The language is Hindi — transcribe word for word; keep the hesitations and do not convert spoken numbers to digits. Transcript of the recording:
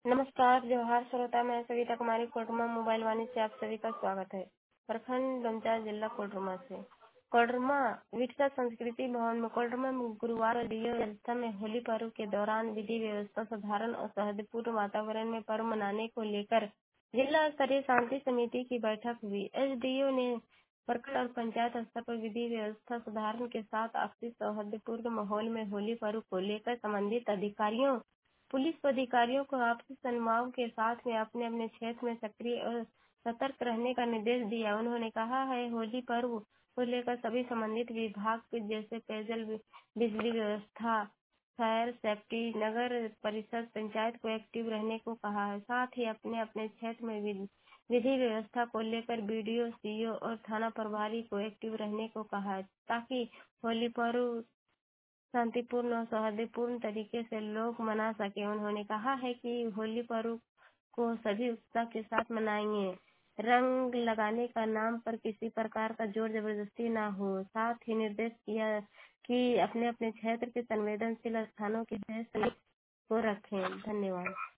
नमस्कार, जोहार श्रोता। मैं सविता कुमारी कोडरमा मोबाइल वाणी से आप सभी का स्वागत है। प्रखंड डोमचांच जिला कोडरमा से। कोडरमा विरसा संस्कृति भवन में कोडरमा में गुरुवार और डीओ व्यवस्था में होली पर्व के दौरान विधि व्यवस्था साधारण और सौहार्दपूर्ण वातावरण में पर्व मनाने को लेकर जिला स्तरीय शांति समिति की बैठक हुई। एसडीओ ने प्रखंड और पंचायत स्तर पर विधि व्यवस्था सुधारने के साथ आपसी सौहार्दपूर्ण माहौल में होली पर्व को लेकर संबंधित अधिकारियों पुलिस अधिकारियों को आपसी सद्भाव के साथ में अपने अपने क्षेत्र में सक्रिय और सतर्क रहने का निर्देश दिया। उन्होंने कहा है होली पर्व को लेकर सभी संबंधित विभाग के जैसे पेयजल बिजली व्यवस्था फायर सेफ्टी नगर परिषद पंचायत को एक्टिव रहने को कहा है। साथ ही अपने अपने क्षेत्र में विधि विधि व्यवस्था को लेकर बीडीओ सीओ और थाना प्रभारी को एक्टिव रहने को कहा है ताकि होली पर्व शांतिपूर्ण और सौहार्दपूर्ण तरीके से लोग मना सके। उन्होंने कहा है कि होली पर्व को सभी उत्साह के साथ मनाएंगे। रंग लगाने का नाम पर किसी प्रकार का जोर जबरदस्ती ना हो। साथ ही निर्देश किया कि अपने अपने क्षेत्र के संवेदनशील स्थानों की को रखें। धन्यवाद।